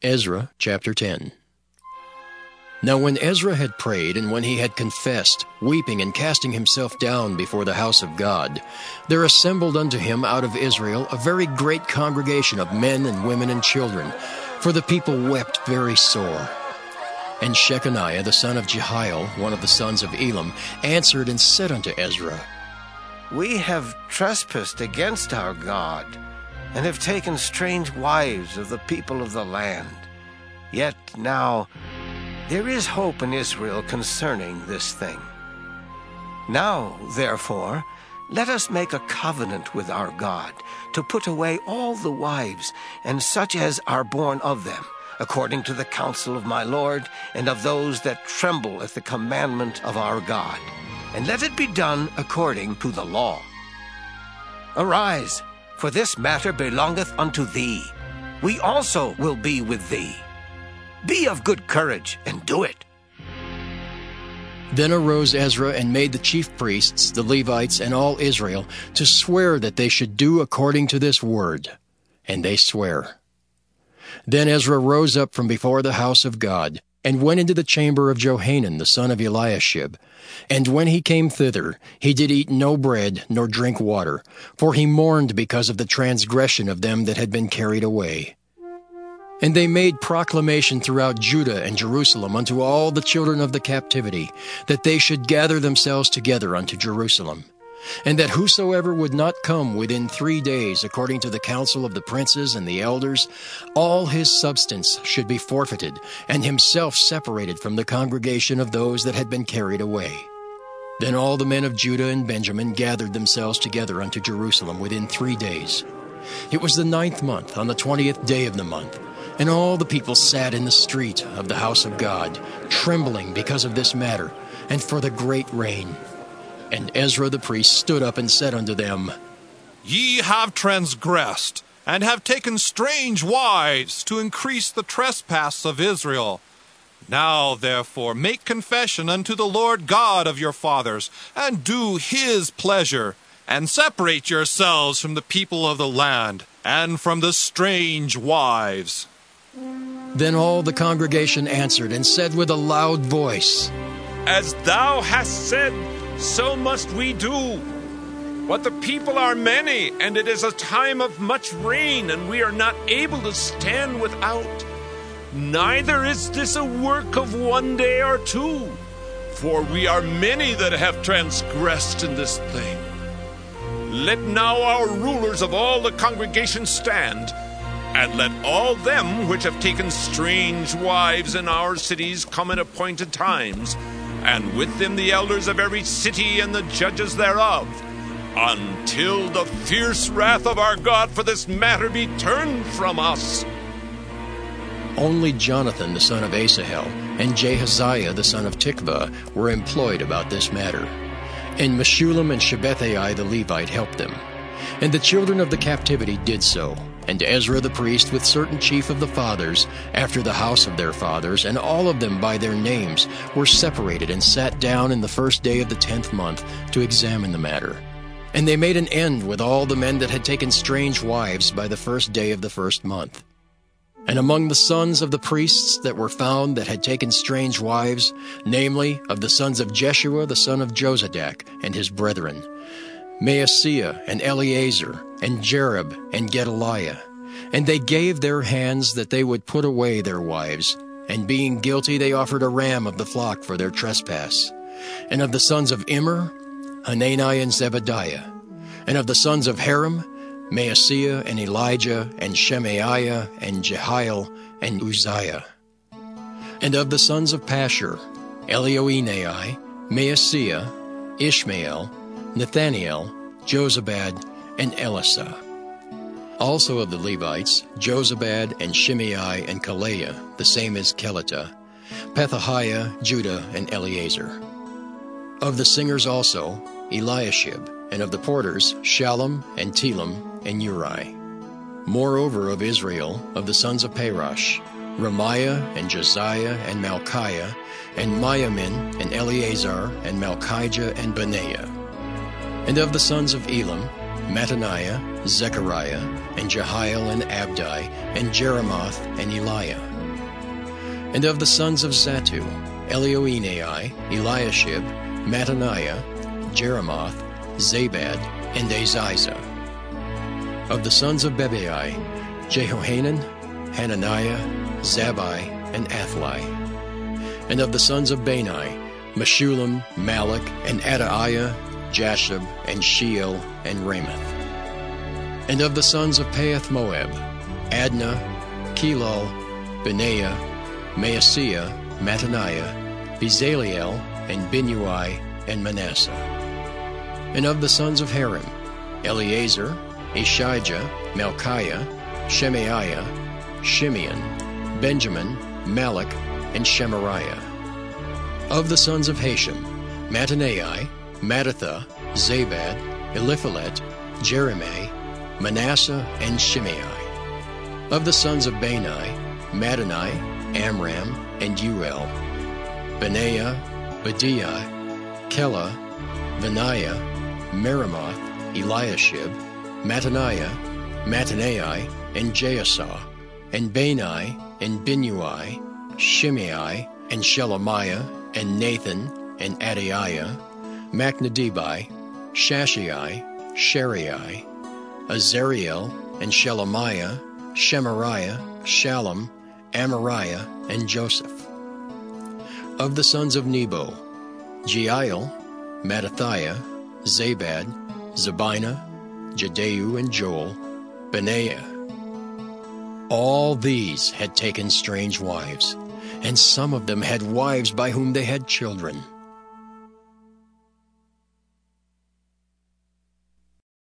Ezra chapter 10. Now when Ezra had prayed, and when he had confessed, weeping and casting himself down before the house of God, there assembled unto him out of Israel a very great congregation of men and women and children, for the people wept very sore. And Shechaniah the son of Jehiel, one of the sons of Elam, answered and said unto Ezra, We have trespassed against our God, and have taken strange wives of the people of the land. Yet now there is hope in Israel concerning this thing. Now, therefore, let us make a covenant with our God, to put away all the wives, and such as are born of them, according to the counsel of my Lord, and of those that tremble at the commandment of our God. And let it be done according to the law. Arise, for this matter belongeth unto thee. We also will be with thee. Be of good courage, and do it. Then arose Ezra and made the chief priests, the Levites, and all Israel to swear that they should do according to this word. And they sware. Then Ezra rose up from before the house of God, and went into the chamber of Johanan the son of Eliashib. And when he came thither, he did eat no bread, nor drink water, for he mourned because of the transgression of them that had been carried away. And they made proclamation throughout Judah and Jerusalem unto all the children of the captivity, that they should gather themselves together unto Jerusalem, and that whosoever would not come within 3 days, according to the counsel of the princes and the elders, all his substance should be forfeited, and himself separated from the congregation of those that had been carried away. Then all the men of Judah and Benjamin gathered themselves together unto Jerusalem within 3 days. It was the 9th month, on the 20th day of the month. And all the people sat in the street of the house of God, trembling because of this matter, and for the great rain. And Ezra the priest stood up and said unto them, Ye have transgressed, and have taken strange wives, to increase the trespass of Israel. Now, therefore, make confession unto the Lord God of your fathers, and do his pleasure, and separate yourselves from the people of the land, and from the strange wives. Then all the congregation answered and said with a loud voice, As thou hast said, so must we do. But the people are many, and it is a time of much rain, and we are not able to stand without. Neither is this a work of 1 day or 2, for we are many that have transgressed in this thing. Let now our rulers of all the congregation stand, and let all them which have taken strange wives in our cities come at appointed times, and with them the elders of every city and the judges thereof, until the fierce wrath of our God for this matter be turned from us. Only Jonathan the son of Asahel and Jahaziah the son of Tikvah were employed about this matter. And Meshullam and Shabbethai the Levite helped them. And the children of the captivity did so. And Ezra the priest with certain chief of the fathers, after the house of their fathers, and all of them by their names, were separated and sat down in the first day of the 10th month to examine the matter. And they made an end with all the men that had taken strange wives by the first day of the first month. And among the sons of the priests that were found that had taken strange wives, namely, of the sons of Jeshua the son of Jozadak and his brethren, Maaseiah and Eleazar, and Jerib and Gedaliah. And they gave their hands that they would put away their wives. And being guilty, they offered a ram of the flock for their trespass. And of the sons of Immer, Hanani and Zebadiah. And of the sons of Harim, Maaseiah and Elijah, and Shemaiah, and Jehiel, and Uzziah. And of the sons of Pashur, Elioenai, Maaseiah, Ishmael, Nathaniel, Jozabad, and Elisah. Also of the Levites, Jozabad, and Shimei, and Kaleah, the same as Kelita, Pethahiah, Judah, and Eleazar. Of the singers also, Eliashib, and of the porters, Shallum, and Telem, and Uri. Moreover of Israel, of the sons of Parosh, Ramiah, and Josiah, and Malchiah, and Miamin, and Eleazar, and Malchijah, and Benaiah. And of the sons of Elam, Mattaniah, Zechariah, and Jehiel and Abdi, and Jeremoth and Eliah. And of the sons of Zatu, Elioenai, Eliashib, Mattaniah, Jeremoth, Zabad, and Aziza. Of the sons of Bebai, Jehohanan, Hananiah, Zabai, and Athli. And of the sons of Bani, Meshullam, Malach, and Adaiah, Jashub, and Sheel, and Ramoth. And of the sons of Pahath Moab, Adnah, Kelal, Benaiah, Maaseiah, Mattaniah, Bezaliel, and Binui, and Manasseh. And of the sons of Harim, Eleazar, Ishijah, Malchiah, Shemaiah, Shimeon, Benjamin, Malach, and Shemariah. Of the sons of Hashem, Mattanai, Mattatha, Zabad, Eliphalet, Jeremiah, Manasseh, and Shimei. Of the sons of Bani, Mattani, Amram, and Uel, Benaiah, Badiah, Kela, Benaiah, Meremoth, Eliashib, Mattaniah, Mattanai, and Jaasah, and Bani, and Binui, Shimei, and Shelemiah, and Nathan, and Adaiah, Machnadibai, Shashai, Sharai, Azariel, and Shelemiah, Shemariah, Shallum, Amariah, and Joseph. Of the sons of Nebo, Jeiel, Mattathiah, Zabad, Zabina, Jadeu, and Joel, Benaiah. All these had taken strange wives, and some of them had wives by whom they had children.